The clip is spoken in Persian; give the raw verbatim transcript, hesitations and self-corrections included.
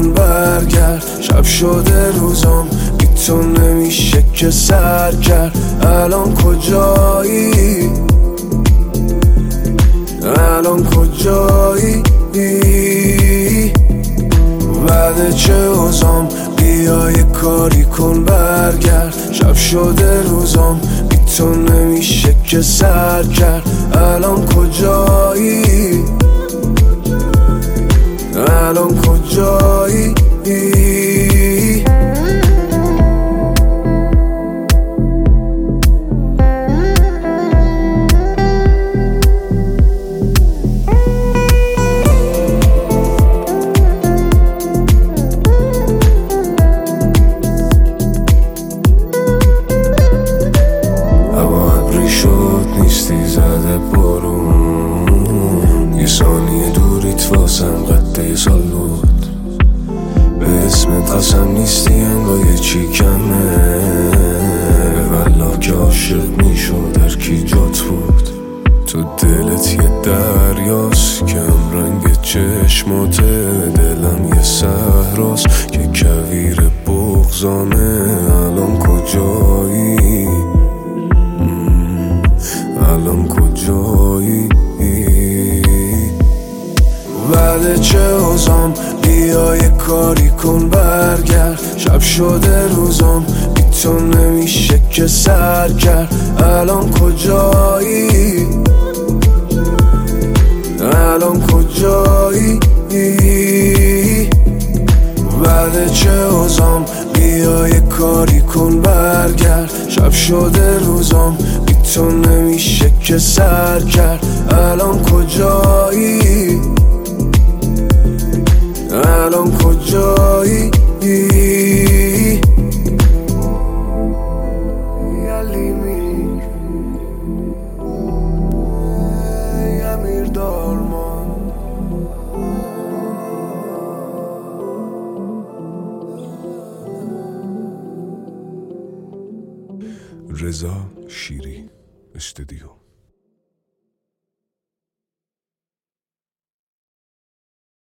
کن برگرد. شب شده روزم بی تو نمیشه که سر کرد. الان کجایی؟ الان کجایی؟ بعد چه اوزام بیا یه کاری کن برگرد. شب شده روزم بی تو نمیشه که سر کرد. الان کجایی؟ الان کجایی؟ نیستی زده بارون، یه ثانیه دوریت واسم قده سال بود. به اسمت قسم نیستی انگار یه چی کمه، والله که عاشق میشد هر کی جات بود. تو دلت یه دریاست که هم رنگ چشماته، دلم یه صحراست که کویر بغضامه. الان کجایی؟ الان کجایی؟ بعد چه اوزام بیا یه کاری کن برگرد. شب شده روزم بی تو نمیشه که سر کرد. الان کجایی؟ الان کجایی؟ بعد چه اوزام بیا یه کاری کن برگرد. شب شده روزم بی تو نمیشه که سر کرد. الان کجایی؟ الان کجایی؟ یلیمی امیر دارمان. رضا شیری استودیو.